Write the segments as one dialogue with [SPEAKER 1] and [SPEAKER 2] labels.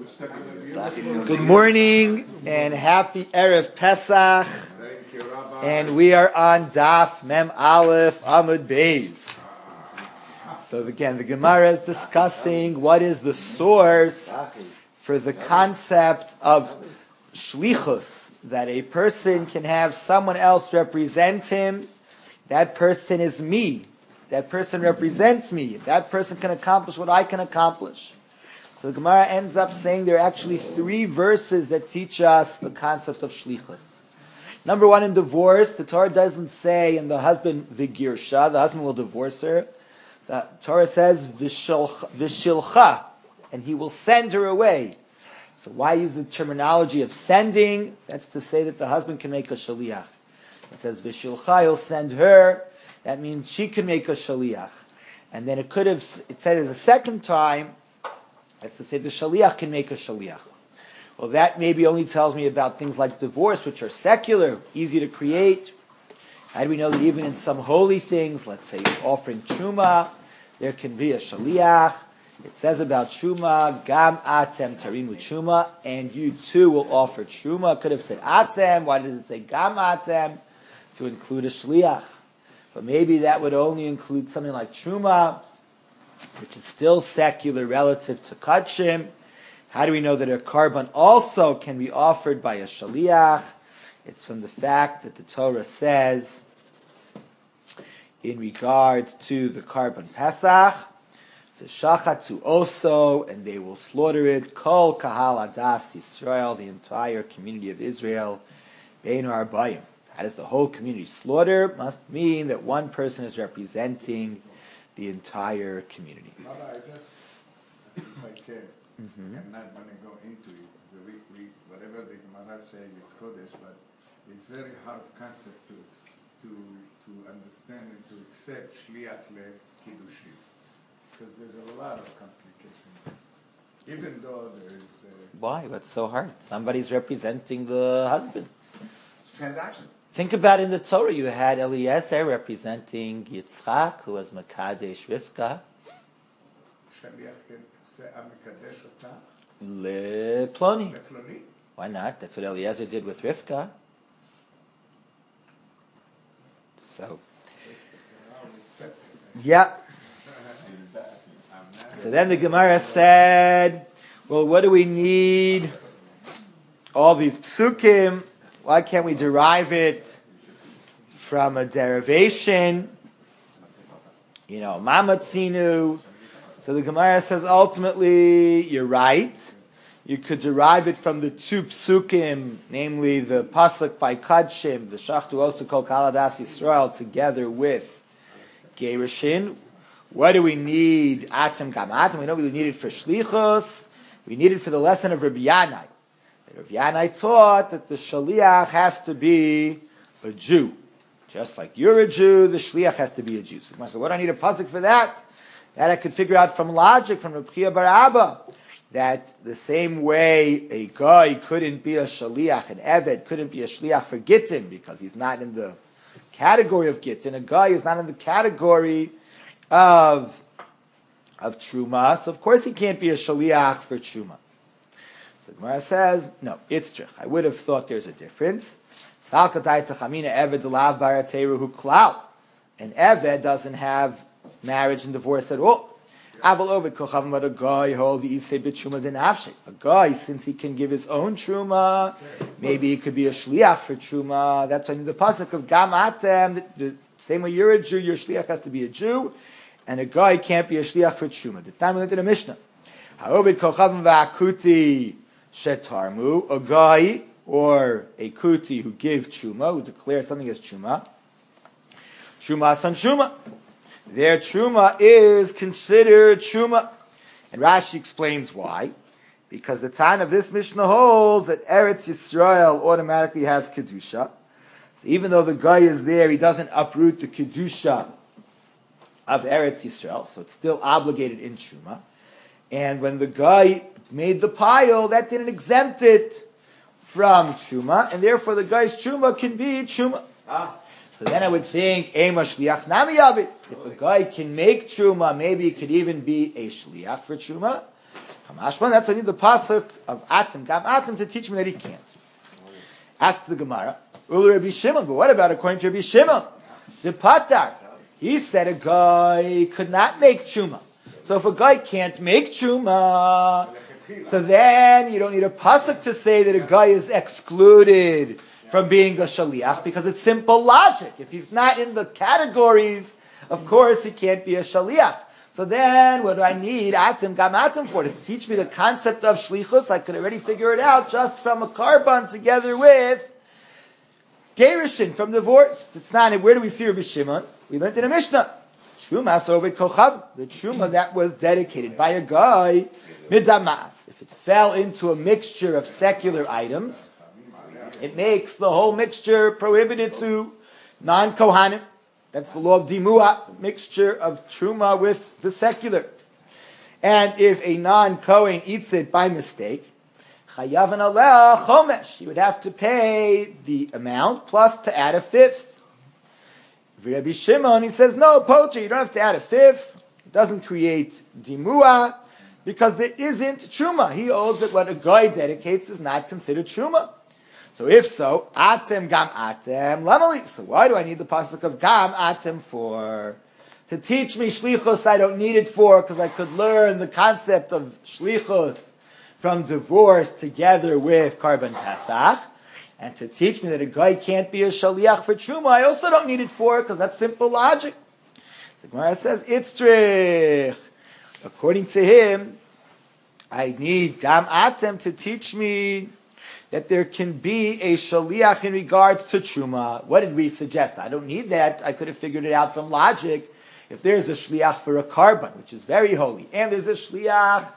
[SPEAKER 1] Good morning and happy Erev Pesach. And we are on Daf Mem Aleph Amud Beis. So again, the Gemara is discussing what is the source for the concept of shlichus, that a person can have someone else represent him. That person is me. That person represents me. That person can accomplish what I can accomplish. So the Gemara ends up saying there are actually three verses that teach us the concept of shlichus. Number one, in divorce, the Torah doesn't say in the husband vigirsha, the husband will divorce her. The Torah says vishilcha, and he will send her away. So why use the terminology of sending? That's to say that the husband can make a shaliach. It says vishilcha, he'll send her. That means she can make a shaliach. And then it said as a second time, that's to say the shaliach can make a shaliach. Well, that maybe only tells me about things like divorce, which are secular, easy to create. How do we know that even in some holy things, let's say offering truma, there can be a shaliach? It says about truma, gam atem tarinu truma, and you too will offer truma. It could have said atem. Why did it say gam atem? To include a shaliach. But maybe that would only include something like truma, which is still secular relative to kachim. How do we know that a karban also can be offered by a shaliach? It's from the fact that the Torah says, in regards to the karban Pesach, v'shachatu also, and they will slaughter it, kol kahal adas Yisrael, the entire community of Israel, bein arbayim. That is the whole community. Slaughter must mean that one person is representing the entire community.
[SPEAKER 2] I just, if I can, I'm not going to go into it. Whatever the Gemara saying, it's Kodesh, but it's very hard concept to understand and to accept Shliach le-Kiddushin. Because there's a lot of complication. Even though there is...
[SPEAKER 1] Why? What's so hard? Somebody's representing the husband.
[SPEAKER 3] It's a transaction.
[SPEAKER 1] Think about in the Torah, you had Eliezer representing Yitzchak, who was Mekadesh Rivka. Le Ploni. Why not? That's what Eliezer did with Rivka. So, yeah. So then the Gemara said, well, what do we need? All these psukim. Why can't we derive it from a derivation? Mamatzinu. So the Gemara says ultimately, you're right. You could derive it from the two psukim, namely the pasuk by Kadshim, the Shachtu Osu Kol Kaladas Yisrael, together with Gerushin. What do we need? Atem Gam Atem. We know we need it for Shlichus. We need it for the lesson of Rabbi Yanai. Rabbi Yanai taught that the shaliach has to be a Jew. Just like you're a Jew, the shaliach has to be a Jew. So what do I need a pasuk for that? That I could figure out from logic, from Rabbi Chia bar Abba, that the same way a guy couldn't be a shaliach, an eved couldn't be a shaliach for Gittin, because he's not in the category of Gittin. A guy is not in the category of Truma, so of course he can't be a shaliach for Truma. So the Gemara says, no, it's true. I would have thought there's a difference. An Eved doesn't have marriage and divorce at all. A guy, since he can give his own truma, maybe he could be a shliach for truma. That's why in the pasuk of Gam Atem, the same way you're a Jew, your shliach has to be a Jew, and a guy can't be a shliach for truma. The time we went to the Mishnah. Shetarmu, a guy or a kuti who give truma, who declares something as truma. Truma san truma. Their truma is considered truma. And Rashi explains why. Because the time of this Mishnah holds that Eretz Yisrael automatically has Kedusha. So even though the guy is there, he doesn't uproot the Kedusha of Eretz Yisrael. So it's still obligated in truma. And when the guy made the pile, that didn't exempt it from truma, and therefore the guy's truma can be truma. So then I would think, Ema shliach nami yavid. If a guy can make truma, maybe it could even be a shliach for truma. Kamashman, that's I need the pasuk of Atem, Gam Atem, to teach me that he can't. Ask the Gemara, Ul Rabbi Shimon, but what about according to Rabbi Shimon? The Patar, he said a guy could not make Truma. So if a guy can't make Truma, so then you don't need a pasuk to say that a guy is excluded from being a shaliach, because it's simple logic. If he's not in the categories, of course he can't be a shaliach. So then what do I need Atem Gam Atem for? To teach me the concept of shlichus? I could already figure it out just from a karban together with gerushin, from divorce. It's not. Where do we see Rabbi Shimon? We learned in a Mishnah. Truma Sovet Kochav, the truma that was dedicated by a guy midamas. If it fell into a mixture of secular items, it makes the whole mixture prohibited to non-Kohanim. That's the law of Dimua, the mixture of Truma with the secular. And if a non-Kohen eats it by mistake, Chayav aleh chomesh, you would have to pay the amount plus to add a fifth. Rabbi Shimon, he says, no, poacher, you don't have to add a fifth. It doesn't create Dimua, because there isn't Truma. He holds that what a guy dedicates is not considered Truma. So if so, Atem Gam Atem Lamali. So why do I need the pasuk of Gam Atem for? To teach me shlichus, I don't need it for, because I could learn the concept of shlichus from divorce together with Karban Pesach. And to teach me that a guy can't be a shaliach for Truma, I also don't need it for, because that's simple logic. The Gemara says, Itzrich. According to him, I need Gam Atem to teach me that there can be a shaliach in regards to Truma. What did we suggest? I don't need that. I could have figured it out from logic. If there's a shliach for a karban, which is very holy, and there's a shliach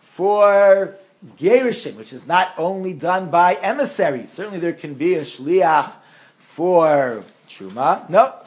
[SPEAKER 1] for gerushin, which is not only done by emissaries. Certainly there can be a shliach for Truma. No,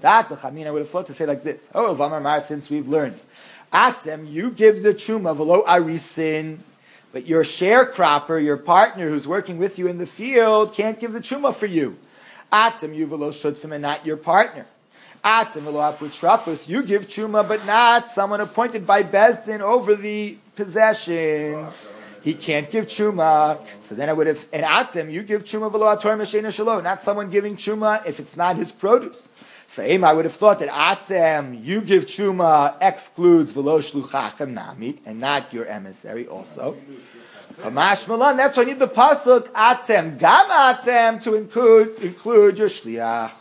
[SPEAKER 1] I would have thought to say like this. Oh, Vamar, since we've learned, Atem, you give the Truma v'lo arisin, but your sharecropper, your partner who's working with you in the field, can't give the Truma for you. Atem, you v'lo shudfim, and not your partner. Atem v'lo aputrapus, you give Truma, but not someone appointed by Bezdin over the possessions. He can't give Truma. So then I would have, and Atem, you give Truma v'lo ator meshena shelo, not someone giving Truma if it's not his produce. Same, I would have thought that Atem, you give Truma, excludes v'lo shluchachem nami, and not your emissary also. Kamash Malan, that's why I need the pasuk, Atem, Gam Atem, to include your shliach.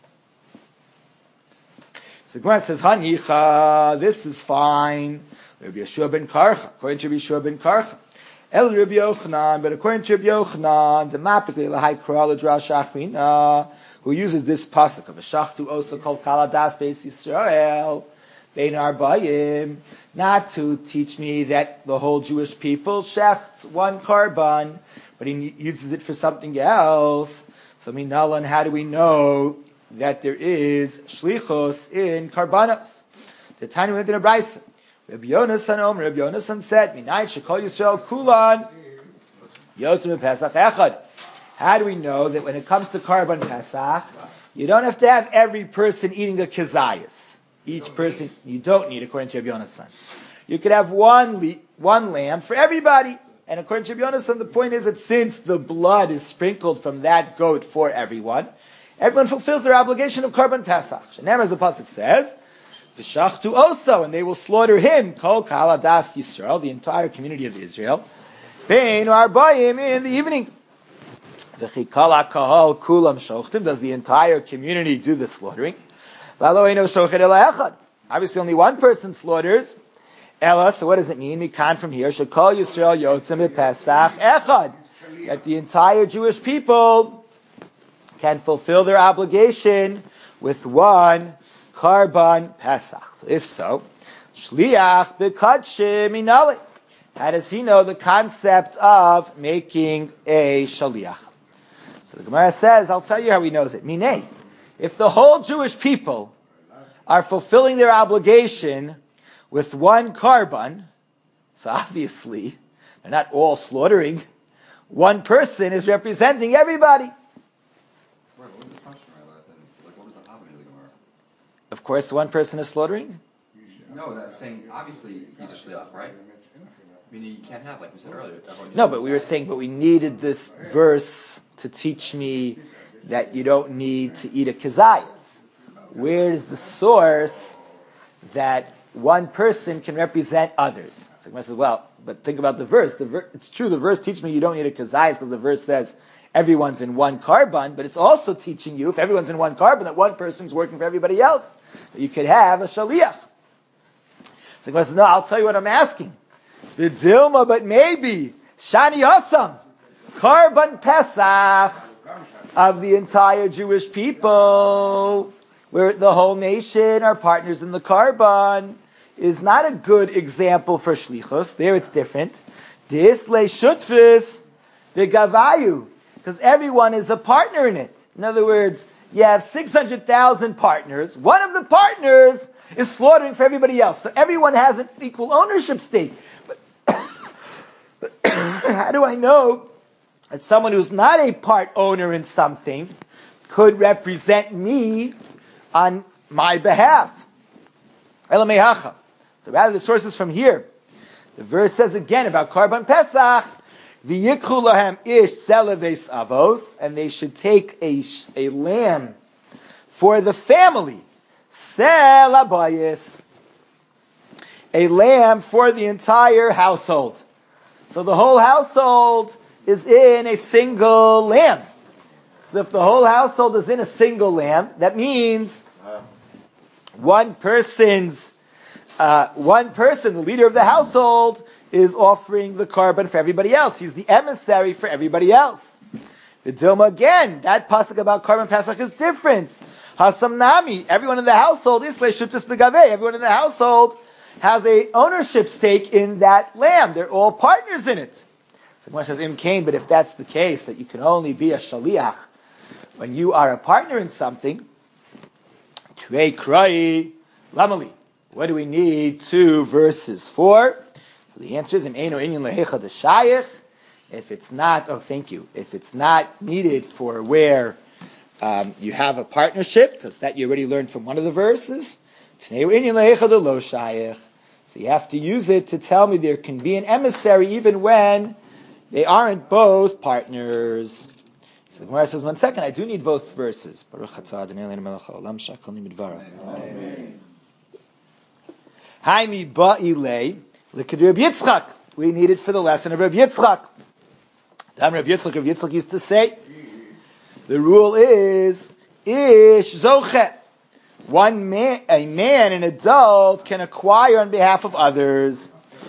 [SPEAKER 1] So the Gemara says, Hanicha, this is fine. Rabbi Yeshua ben Karcha, according to Rabbi Yeshua ben Karcha. El Rabbi Yochanan, but according to Rabbi Yochanan, the mapikli lahai kral adrash achmina, who uses this pasuk of a shachtu osa kol kaladas beis Yisrael, bein arbayim, not to teach me that the whole Jewish people shechts one karban, but he uses it for something else. So minalan, how do we know that there is shlichus in karbanos? The tiny went in a brayso. Rabbi Yonasan said, Minayin shekol Yisrael kulan yotzim Pesach echad. How do we know that when it comes to Karban Pesach, you don't have to have every person eating a kezayis? Each person, you don't need, according to Rabbi Yonasan. You could have one lamb for everybody. And according to Rabbi Yonasan, the point is that since the blood is sprinkled from that goat for everyone fulfills their obligation of Karban Pesach. Shenem, as the pasuk says, V'shachtu also, and they will slaughter him, kol kaladas Yisrael, the entire community of Israel, bein arbayim, in the evening. V'chikal kahal kulam shochtim, does the entire community do the slaughtering? V'alo eino shochet ela echad. Obviously only one person slaughters. Ela, so what does it mean? Mikan from here, shekol Yisrael yotzim b'pesach echad. That the entire Jewish people can fulfill their obligation with one Karban Pesach. So if so, Shliach b'kadshim minali. How does he know the concept of making a shaliach? So the Gemara says, I'll tell you how he knows it. Minei, if the whole Jewish people are fulfilling their obligation with one karban, so obviously they're not all slaughtering. One person is representing everybody. Of course, one person is slaughtering?
[SPEAKER 3] No, I'm saying, obviously, he's a shliach, right? Meaning you can't have, like we said earlier.
[SPEAKER 1] No, but we were saying, but we needed this verse to teach me that you don't need to eat a kazayas. Where's the source that one person can represent others? So Gemara says, well, but think about the verse. It's true, the verse teaches me you don't need a kazayas because the verse says everyone's in one carbon, but it's also teaching you, if everyone's in one carbon, that one person's working for everybody else, that you could have a shaliach. So Gemara says, no, I'll tell you what I'm asking. The Dilma, but maybe, Shani Osam, Karban Pesach of the entire Jewish people, where the whole nation are partners in the Karban, is not a good example for Shlichus. There it's different. Dis le shutfis the Gavayu, because everyone is a partner in it. In other words, you have 600,000 partners. One of the partners is slaughtering for everybody else. So everyone has an equal ownership stake. But how do I know that someone who's not a part owner in something could represent me on my behalf? Elamehacha. So rather the source is from here. The verse says again about Karban Pesach, V'yikhu lahem ish selaves avos, and they should take a lamb for the family. Sel abayis, a lamb for the entire household. So the whole household is in a single lamb. So if the whole household is in a single lamb, that means one person, the leader of the household, is offering the carbon for everybody else. He's the emissary for everybody else. The Dilma, again, that pasuk about Karban Pesach is different. Hasam Nami, everyone in the household, everyone in the household has a ownership stake in that lamb. They're all partners in it. So Gemara says, Im Kain, but if that's the case, that you can only be a shaliach when you are a partner in something, Trei Krai Lamali. What do we need? 2 verses. 4. So the answer is, if it's not, if it's not needed for where you have a partnership, because that you already learned from one of the verses, so you have to use it to tell me there can be an emissary even when they aren't both partners. So the Gemara says, 1 second, I do need both verses. We need it for the lesson of Reb Yitzchak. Reb Yitzchak used to say, the rule is, Ish Zoche. A man, an adult, can acquire on behalf of others.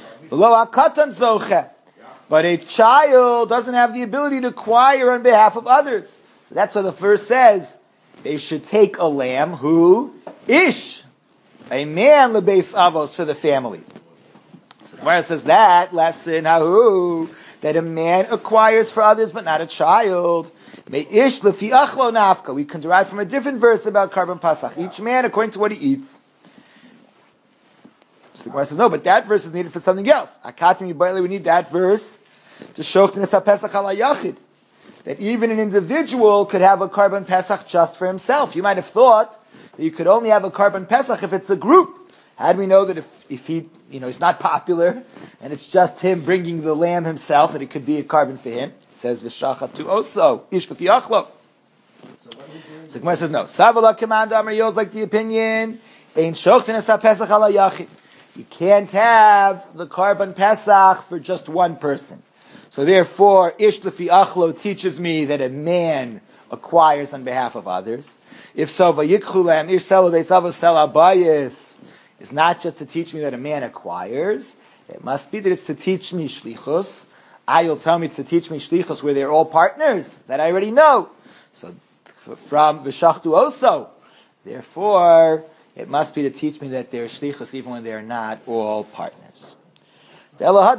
[SPEAKER 1] But a child doesn't have the ability to acquire on behalf of others. So that's why the verse says, they should take a lamb who, Ish, a man lebeis avos for the family. So the Gemara says that lesson, that a man acquires for others but not a child. May ish lefi achlo nafka. We can derive from a different verse about Karban Pesach. Each man according to what he eats. So the Gemara says, no, but that verse is needed for something else. We need that verse to show Pesach ala yachid. That even an individual could have a Karban Pesach just for himself. You might have thought that you could only have a Karban Pesach if it's a group. How do we know that if he, he's not popular and it's just him bringing the lamb himself, that it could be a carbon for him? It says v'shachat tu oso ish kafi achlo. So Gemara says no. Savala command Amar Yos like the opinion ein shochtin es Pesach ala yachid. You can't have the Karban Pesach for just one person. So therefore, ish kafi achlo teaches me that a man acquires on behalf of others. If so, vayikchu lam ish selo beisavo sel abayis. It's not just to teach me that a man acquires. It must be that it's to teach me shlichus. You'll tell me it's to teach me shlichus where they're all partners. That I already know. So from v'shachtu oso. Therefore, it must be to teach me that they're shlichus even when they're not all partners. Now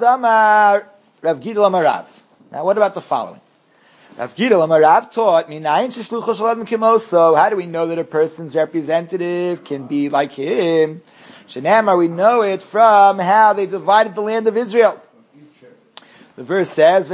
[SPEAKER 1] what about the following? Rav Gidel Amarav taught me, how do we know that a person's representative can be like him? Shenamar, we know it from how they divided the land of Israel. The verse says,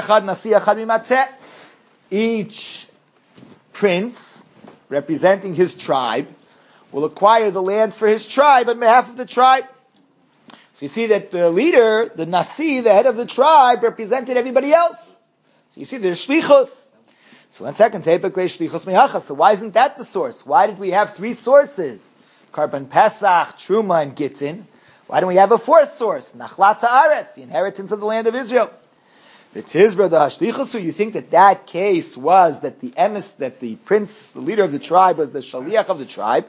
[SPEAKER 1] each prince, representing his tribe, will acquire the land for his tribe on behalf of the tribe. So you see that the leader, the Nasi, the head of the tribe, represented everybody else. So you see there's shlichus. So one second, shlichus miyachas. So why isn't that the source? Why did we have three sources? Karban Pesach, Truma, and Gittin. Why don't we have a fourth source? Nachlat Haaretz, the inheritance of the land of Israel. The Tizbra, the Hashlichusu, you think that case was that the prince, the leader of the tribe, was the Shaliach of the tribe.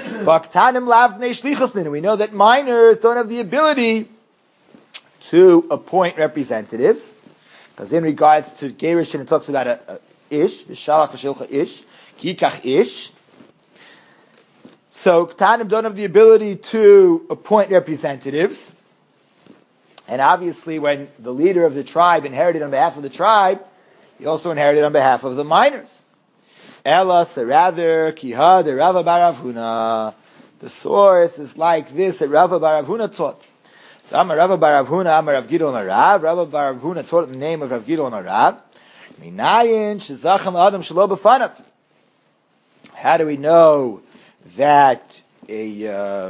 [SPEAKER 1] We know that minors don't have the ability to appoint representatives, because in regards to Gerushin, it talks about a ish, the Shalach v'shilcha ish, kikach ish. So Ktanim don't have the ability to appoint representatives. And obviously when the leader of the tribe inherited on behalf of the tribe, he also inherited on behalf of the minors. Ella, so rather, Kiha de Rava bar Rav Huna. The source is like this that Rava bar Rav Huna taught. Amar Rava bar Rav Huna, Amar Rav Gidol Marav. Rava bar Rav Huna taught in the name of Rav Gidol Marav. Minayin shezachem adam shelo b'fanav. How do we know that a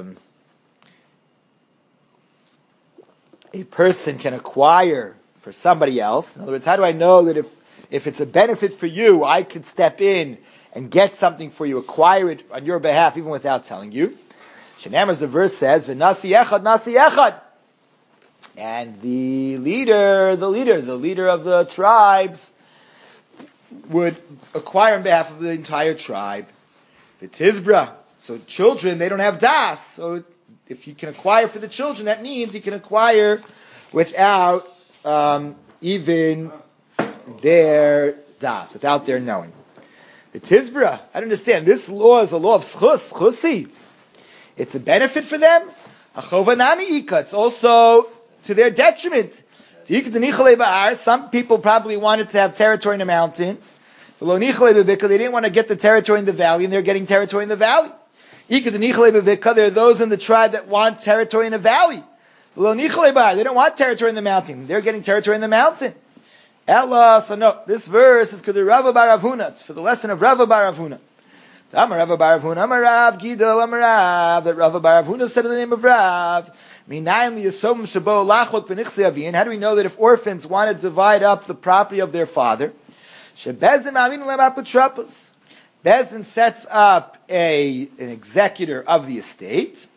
[SPEAKER 1] person can acquire for somebody else? In other words, how do I know that if it's a benefit for you, I could step in and get something for you, acquire it on your behalf, even without telling you? Shenam, as the verse says, "V'nasi echad, nasi echad," and the leader of the tribes would acquire on behalf of the entire tribe. The Tizbra, so children, they don't have das. So if you can acquire for the children, that means you can acquire without even their das, without their knowing. The Tizbra, I don't understand. This law is a law of schusi. It's a benefit for them. It's also to their detriment. Some people probably wanted to have territory in the mountain. They didn't want to get the territory in the valley, and they're getting territory in the valley. There are those in the tribe that want territory in the valley. They don't want territory in the mountain. They're getting territory in the mountain. Ella, so no, this verse is for the Rava bar Rav Huna. It's for the lesson of Rava bar Rav Huna. Amar Rava bar Rav Huna, Amar Rav Gidol, Amar Rav, that Rava bar Rav Huna said in the name of Rav. How do we know that if orphans want to divide up the property of their father? Bezdin sets up an executor of the estate,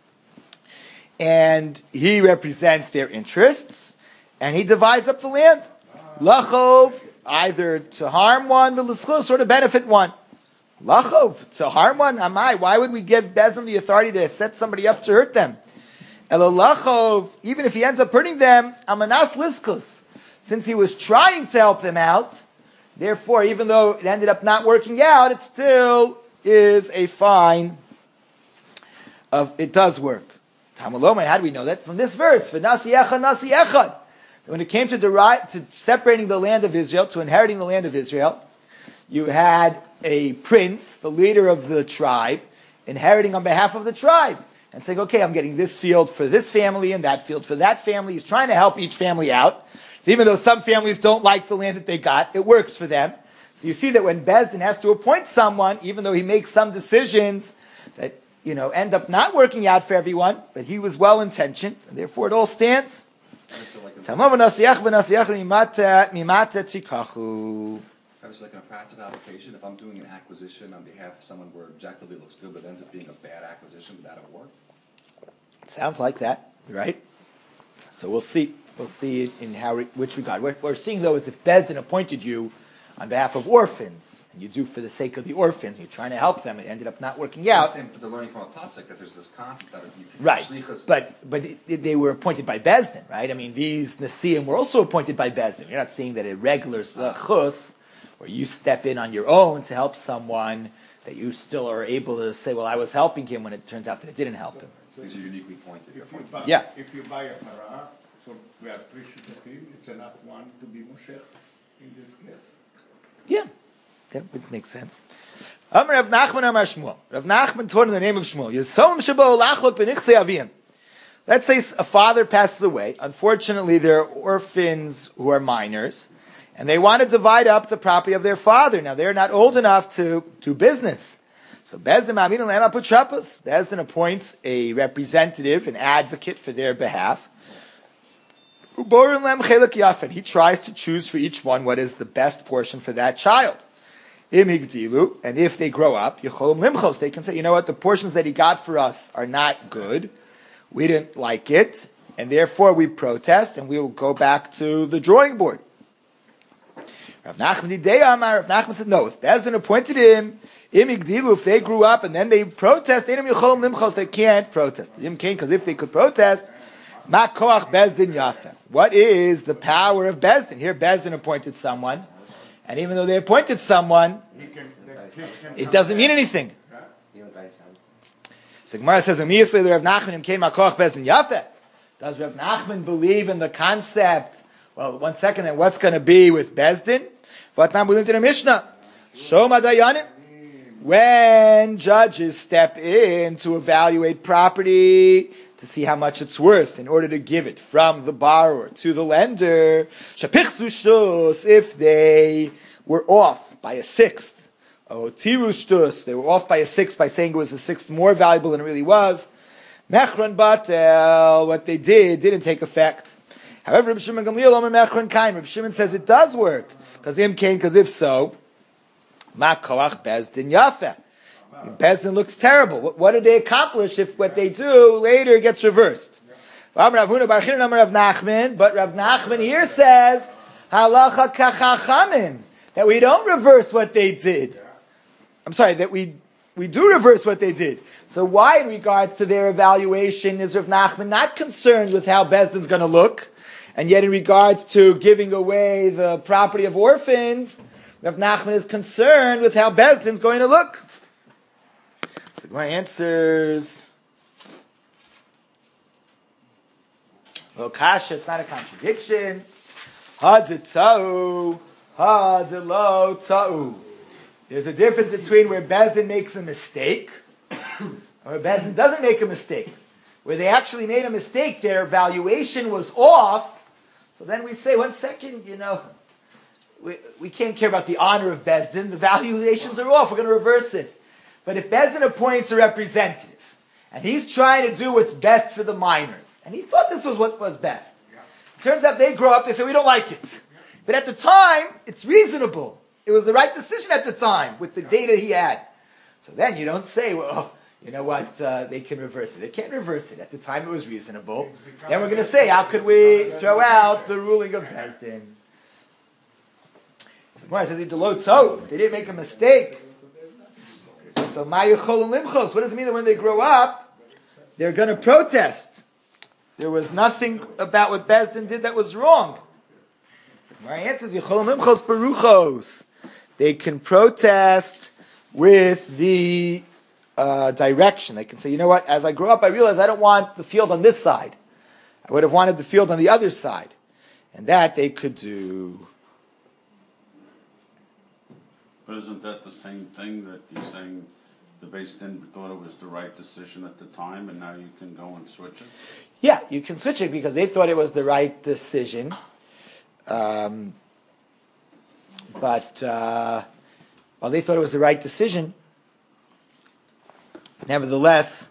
[SPEAKER 1] and he represents their interests, and he divides up the land. Lachov, either to harm one, or to benefit one. Lachov, to harm one, amai. Why would we give Bezdin the authority to set somebody up to hurt them? Elolachov, even if he ends up hurting them, amanas liskus, since he was trying to help them out, therefore, even though it ended up not working out, it still is a fine it does work. Tamalomai, how do we know that? From this verse, v'nasi echad, nasi echad. When it came to separating the land of Israel, to inheriting the land of Israel, you had a prince, the leader of the tribe, inheriting on behalf of the tribe, and saying, okay, I'm getting this field for this family and that field for that family. He's trying to help each family out. So even though some families don't like the land that they got, it works for them. So you see that when Bezdin has to appoint someone, even though he makes some decisions that end up not working out for everyone, but he was well-intentioned, and therefore it all stands.
[SPEAKER 3] Obviously, like in a practical application, if I'm doing an acquisition on behalf of someone where objectively looks good, but ends up being a bad acquisition, would that have worked?
[SPEAKER 1] It sounds like that, right? So we'll see. We'll see in which regard. What we're seeing, though, is if Bezdin appointed you on behalf of orphans, and you do for the sake of the orphans, you're trying to help them, it ended up not working out.
[SPEAKER 3] But they're learning from a pasuk that there's this concept that you can
[SPEAKER 1] right, but they were appointed by Bezdin, right? I mean, these Nasiim were also appointed by Bezdin. You're not seeing that a regular chus, where you step in on your own to help someone, that you still are able to say, well, I was helping him, when it turns out that it didn't help him.
[SPEAKER 3] These are uniquely pointed.
[SPEAKER 2] If you buy a parah, so we have three shutafim, it's enough one to be Moshe in this case.
[SPEAKER 1] Yeah, that would make sense. Amar Rav Nachman Amar Shmuel. Rav Nachman taught in the name of Shmuel. Yisomim shebo lachlok b'nichsei avim. Let's say a father passes away. Unfortunately, there are orphans who are minors, and they want to divide up the property of their father. Now, they're not old enough to do business. So Bezdin appoints a representative, an advocate for their behalf. He tries to choose for each one what is the best portion for that child. And if they grow up, they can say, you know what, the portions that he got for us are not good. We didn't like it, and therefore we protest, and we'll go back to the drawing board. Rav Nachman said, no, if Bezdin appointed him, if they grew up and then they protest, they can't protest. Because if they could protest, what is the power of Bezdin? Here Bezdin appointed someone, and even though they appointed someone, it doesn't mean anything. So Gemara says, immediately Rav Nachman came Makoach Bezdin Yafeh. Does Rav Nachman believe in the concept? Well, one second, then what's going to be with Bezdin? When judges step in to evaluate property to see how much it's worth in order to give it from the borrower to the lender, if they were off by a sixth, they were off by a sixth by saying it was a sixth more valuable than it really was, mechron batel, what they did didn't take effect. However, Reb Shimon Gamliel Omer mechron kain. Reb Shimon says it does work because if so, ma koach Bezdin yafeh. Bezdin looks terrible. What did they accomplish if what they do later gets reversed? But Rav Nachman here says halacha kachachamim, that we don't reverse what they did. I'm sorry, that we do reverse what they did. So why, in regards to their evaluation, is Rav Nachman not concerned with how Bezdin's going to look, and yet in regards to giving away the property of orphans, Rav Nachman is concerned with how Bezdin's going to look? So my answers. Well, kasha, it's not a contradiction. Haditau, hadilo ta'u. There's a difference between where Bezdin makes a mistake and where Bezdin doesn't make a mistake. Where they actually made a mistake, their valuation was off. So then we say, 1 second, we can't care about the honor of Bezdin. The valuations are off. We're going to reverse it. But if Bezdin appoints a representative, and he's trying to do what's best for the minors, and he thought this was what was best. Turns out they grow up, they say, we don't like it. But at the time, it's reasonable. It was the right decision at the time, with the data he had. So then you don't say, well, you know what, they can reverse it. They can't reverse it. At the time it was reasonable. Then we're going to say, how could we throw out the ruling of Bezdin? So Gemara says, they didn't make a mistake. So Mayuchol Limchos, what does it mean that when they grow up, they're going to protest? There was nothing about what Bezdin did that was wrong. My answer is Yechol Limchos Baruchos. They can protest with the direction. They can say, you know what, as I grow up, I realize I don't want the field on this side. I would have wanted the field on the other side. And that they could do.
[SPEAKER 4] But isn't that the same thing that you're saying the Beis Din thought it was the right decision at the time, and now you can go and switch it?
[SPEAKER 1] Yeah, you can switch it because they thought it was the right decision. But while they thought it was the right decision, nevertheless,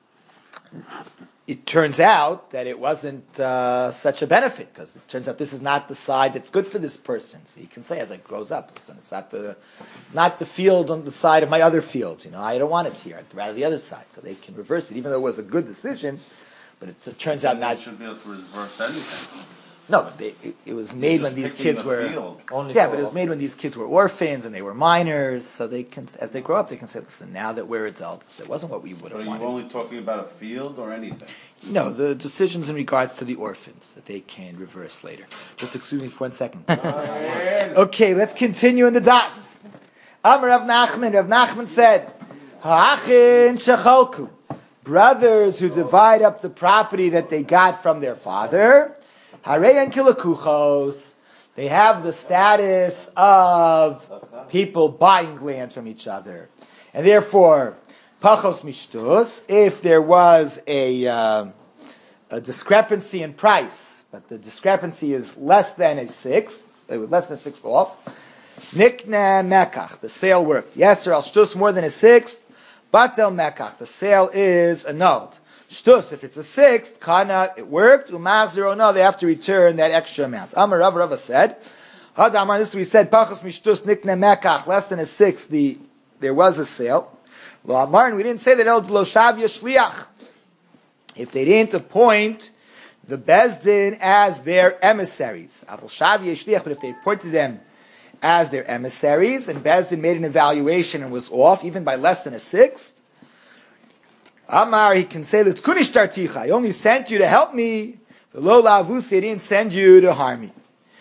[SPEAKER 1] it turns out that it wasn't such a benefit, because it turns out this is not the side that's good for this person. So you can say, as it grows up, listen, it's not the field on the side of my other fields. I don't want it here. I'd rather the other side. So they can reverse it, even though it was a good decision. But it turns out not.
[SPEAKER 4] They should be able to reverse anything.
[SPEAKER 1] No, but it was made when these kids were. But it was made when these kids were orphans and they were minors. So they can, as they grow up, they can say, "Listen, now that we're adults, it wasn't what we would have wanted."
[SPEAKER 4] Are you only talking about a field or anything?
[SPEAKER 1] No, the decisions in regards to the orphans that they can reverse later. Just excuse me for 1 second. Okay, let's continue in the dot. Amar Rav Nachman. Rav Nachman said, "Ha'achin shechalku." Brothers who divide up the property that they got from their father. Hareyan kilakuchos. They have the status of people buying land from each other. And therefore, pachos mishtus, if there was a discrepancy in price, but the discrepancy is less than a sixth off, nikna mekach, the sale worked. Yes, or al shtus more than a sixth, Batel mekach, the sale is annulled. Shtus, if it's a sixth, kana, it worked. Umachzir, no, they have to return that extra amount. Amar Rava said, Hadamar, this we said, pachos mishtus nikne mekach, less than a sixth, there was a sale. Lo Amar, and we didn't say that el lo shavya shliach. If they didn't appoint the Bezdin as their emissaries. Avol shavya shliach, but if they appointed them as their emissaries, and Bezdin made an evaluation and was off, even by less than a sixth, Amar, he can say, "Let's kunish tarticha. I only sent you to help me. The lo lavusi, I didn't send you to harm me."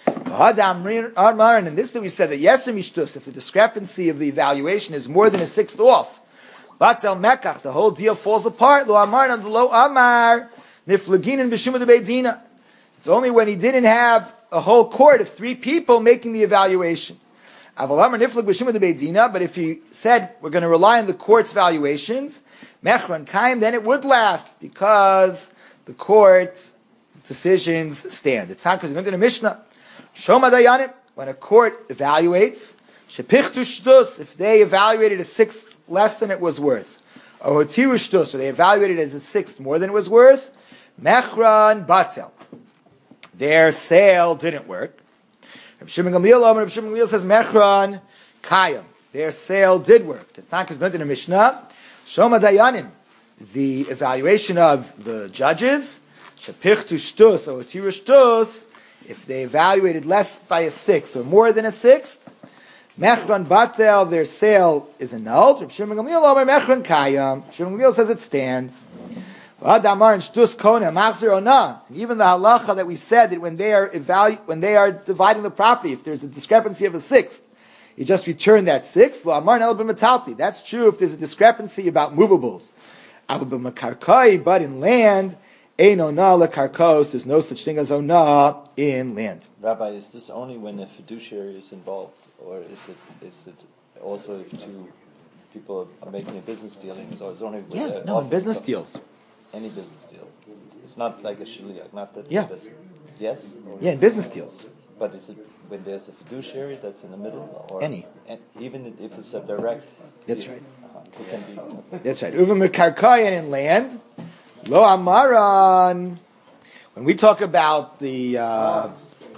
[SPEAKER 1] And this that we said that yes, if the discrepancy of the evaluation is more than a sixth off, batel mekach, the whole deal falls apart. Lo amar and the lo amar niflagin and b'shuma de beidina. It's only when he didn't have a whole court of 3 people making the evaluation. Aval amar niflag b'shuma de beidina. But if he said we're going to rely on the court's valuations, mechran kaim, then it would last because the court's decisions stand. It's not because we went to the Mishnah. Shoma dayanim, when a court evaluates, shepichtu shtus, if they evaluated a sixth less than it was worth, or hotiru shtus, so they evaluated it as a sixth more than it was worth, mechran batel, their sale didn't work. Rav Shimon Gamliel says mechran kayam, their sale did work. The Tank is not in the Mishnah. Shoma dayanim, the evaluation of the judges, shepichtu shtus, or hotiru shtus, if they evaluated less by a sixth or more than a sixth, mechran batel, their sale is annulled. Rav Shimon Gamliel omer mechran kayam. Shimon Gamliel says it stands. V'adamar and shtus kona machzir ona. Even the halacha that we said that when they are dividing the property, if there's a discrepancy of a sixth, you just return that sixth. Lo amar nel b'metalti. That's true if there's a discrepancy about movables. But in land, ein ona lekarkos, there's no such thing as ona in land.
[SPEAKER 5] Rabbi, is this only when a fiduciary is involved, or is it also if 2 people are making a business deal, or is it only with
[SPEAKER 1] in business deals?
[SPEAKER 5] Any business deal. It's not like a shliach, not that.
[SPEAKER 1] Yeah.
[SPEAKER 5] Yes.
[SPEAKER 1] In business deals.
[SPEAKER 5] But is it when there's a fiduciary that's in the middle, or
[SPEAKER 1] any?
[SPEAKER 5] Even if it's a direct.
[SPEAKER 1] That's right.
[SPEAKER 5] It can be.
[SPEAKER 1] That's right. Uva mekarkayan in land. Lo amaran. When we talk about a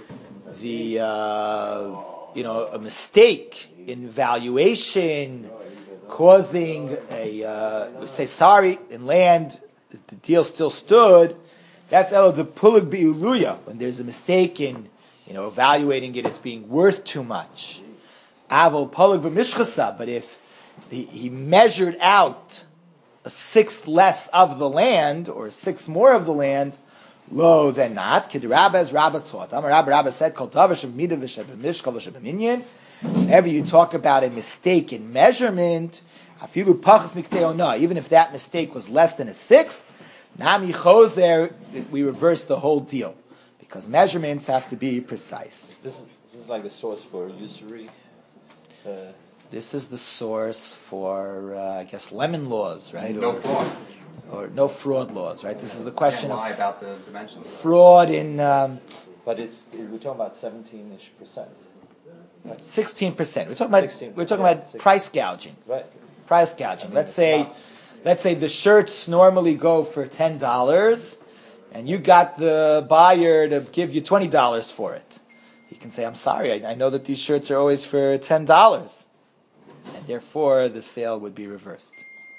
[SPEAKER 1] mistake in valuation causing say sorry in land, the deal still stood. That's elo de pulig biuluya, when there's a mistake in evaluating it, it's being worth too much. Avol pulig b'mishchasa, but if he measured out a sixth less of the land, or a sixth more of the land, lo, then not. Kid Rabba as Rabba taught. Rabba said, Kol tavash midah v'shebemishkal v'shebeminion. Whenever you talk about a mistake in measurement, afilu pachas mikteona, even if that mistake was less than a sixth, nami choser, we reverse the whole deal, because measurements have to be precise.
[SPEAKER 5] This is like a source for usury.
[SPEAKER 1] This is the source for, I guess, lemon laws, right?
[SPEAKER 3] No fraud.
[SPEAKER 1] Or no fraud laws, right? This is the question
[SPEAKER 3] Can't lie
[SPEAKER 1] of
[SPEAKER 3] about the dimensions.
[SPEAKER 1] fraud in...
[SPEAKER 5] but we're talking about 17-ish%. Right?
[SPEAKER 1] 16%. We're talking about
[SPEAKER 5] 16.
[SPEAKER 1] price gouging.
[SPEAKER 5] Right.
[SPEAKER 1] Price gouging. Let's say the shirts normally go for $10, and you got the buyer to give you $20 for it. He can say, "I'm sorry, I know that these shirts are always for $10." And therefore, the sale would be reversed.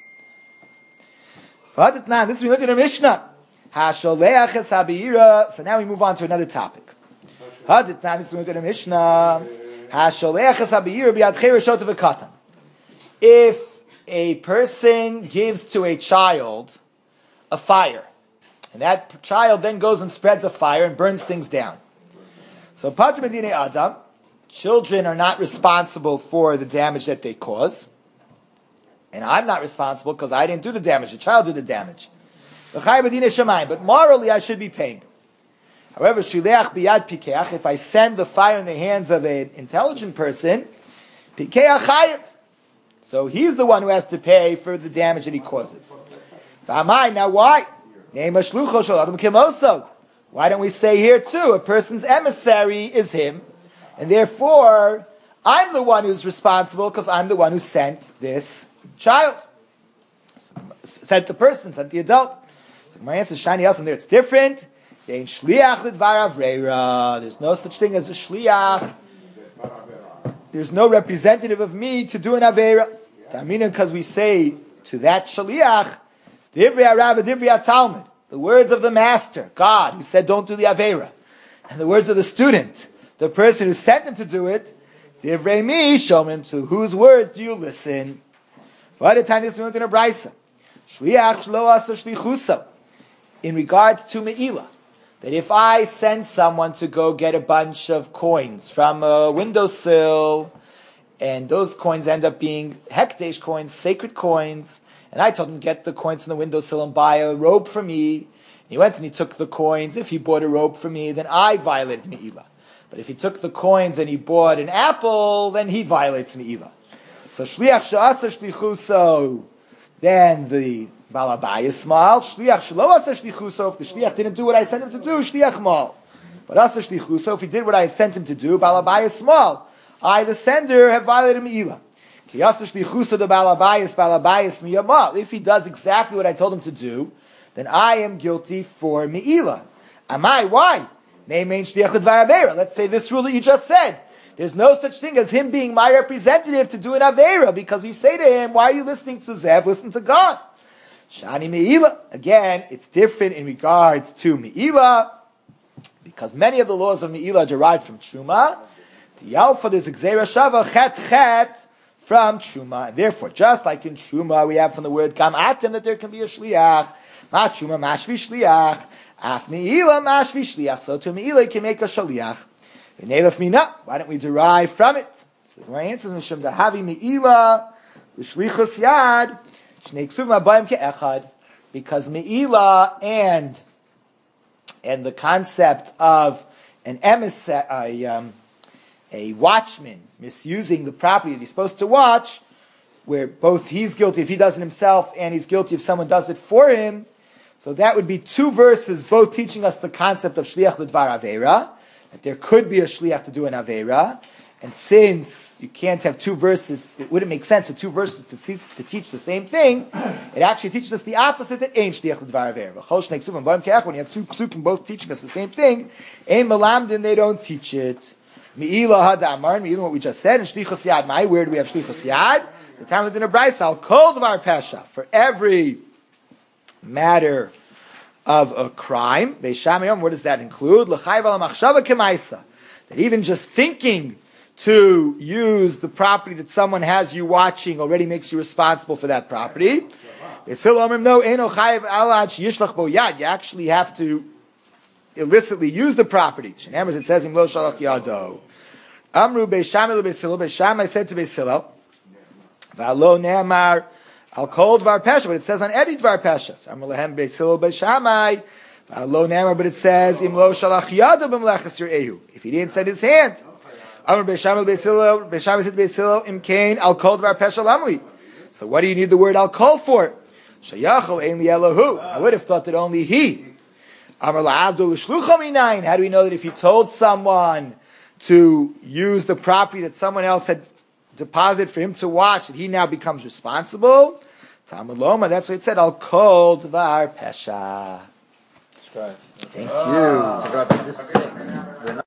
[SPEAKER 1] This is we looked at a Mishnah. So now we move on to another topic. This is we looked at a Mishnah. If a person gives to a child a fire, and that child then goes and spreads a fire and burns things down. So Pater Medine Adam, children are not responsible for the damage that they cause. And I'm not responsible because I didn't do the damage. The child did the damage. But morally, I should be paying. However, if I send the fire in the hands of an intelligent person, so he's the one who has to pay for the damage that he causes. Now why? Why don't we say here too, a person's emissary is him, and therefore I'm the one who's responsible because I'm the one who sent this child. sent the person, sent the adult. So my answer is shiny else, and there it's different. There's no such thing as a shliach. There's no representative of me to do an avera. Because we say to that shliach, divrei Rabbi, divrei Talmud, the words of the master, God, who said don't do the avera, and the words of the student, the person who sent him to do it, divrei mi, show him to whose words do you listen. In regards to me'ilah, that if I send someone to go get a bunch of coins from a windowsill, and those coins end up being hekdesh coins, sacred coins, and I told him to get the coins from the windowsill and buy a robe for me, and he went and he took the coins. If he bought a robe for me, then I violated me'ilah. But if he took the coins and he bought an apple, then he violates me'ilah. So shliach she'asa shlichuso, then the Balabaya smile. Shliach shelo asa shlichuso. If the shliach didn't do what I sent him to do, shliach mal. But asa shlichuso, if he did what I sent him to do, Balabaya small. I, the sender, have violated me'ilah. Ki asa shlichuso the Balabayas miyamal. If he does exactly what I told him to do, then I am guilty for me'ilah. Am I? Why? Let's say this rule that you just said. There's no such thing as him being my representative to do an avera, because we say to him, why are you listening to Zev? Listen to God. Shani me'ilah. Again, it's different in regards to me'ilah, because many of the laws of me'ilah are derived from Truma. T'yalfa, there's a Gzeira Shava, chet from Truma. Therefore, just like in Truma, we have from the word Gam Atem that there can be a Shliach. Ma Truma, mashvi Shliach. Af me'ilah, mashvi Shliach. So to me'ilah, you can make a Shliach. Why don't we derive from it? So the answer is Mishum Dahavi me'ilah, l'shlichus yad, shnei ksuvim habayim ke'echad, because me'ilah and the concept of an emissary, a watchman misusing the property that he's supposed to watch, where both he's guilty if he does it himself and he's guilty if someone does it for him. So that would be two verses, both teaching us the concept of shliach l'dvar avera, that there could be a shliach to do an avera, and since you can't have two verses, it wouldn't make sense for two verses to teach the same thing. It actually teaches us the opposite, that ain't shliach l'dvar avera. When you have two psukim both teaching us the same thing, ein melamdin, they don't teach it. Me'ilah hadamar, me'ilah what we just said, and shlichus yad. Where do we have shlichus yad? The time of the Brayso, I'll call dvar pesha for every matter of a crime. Beishamiyom, what does that include? L'chayv al machshava kemaisa. That even just thinking to use the property that someone has you watching already makes you responsible for that property. No, eno chayv alad yishlach bo yad. You actually have to illicitly use the property. Shenamers, it says in lo shalach yado. Amru beishamil beisilo. Beishamai said to Beisilo, v'alo ne'amar I'll call dvar pesha, but it says on Eddie dvar pesha. Amar lehem beisilo beishamai v'alo ne'amar, but it says im lo shalach yado b'mlechas yirehu. If he didn't send his hand. Amru beishamil beisilo. Beishamai said to Beisilo, im kain I'll call dvar pesha lamli. So what do you need the word I'll call for? Shayachol ein li Elohu. I would have thought that only he. Amar la'avdu l'shlucha minayin. How do we know that if you told someone to use the property that someone else had deposited for him to watch, that he now becomes responsible? Talmud Loma, that's what it said. I'll call dvar pesha.
[SPEAKER 5] That's right.
[SPEAKER 1] Thank you.
[SPEAKER 5] So, Rabbi, this is 6.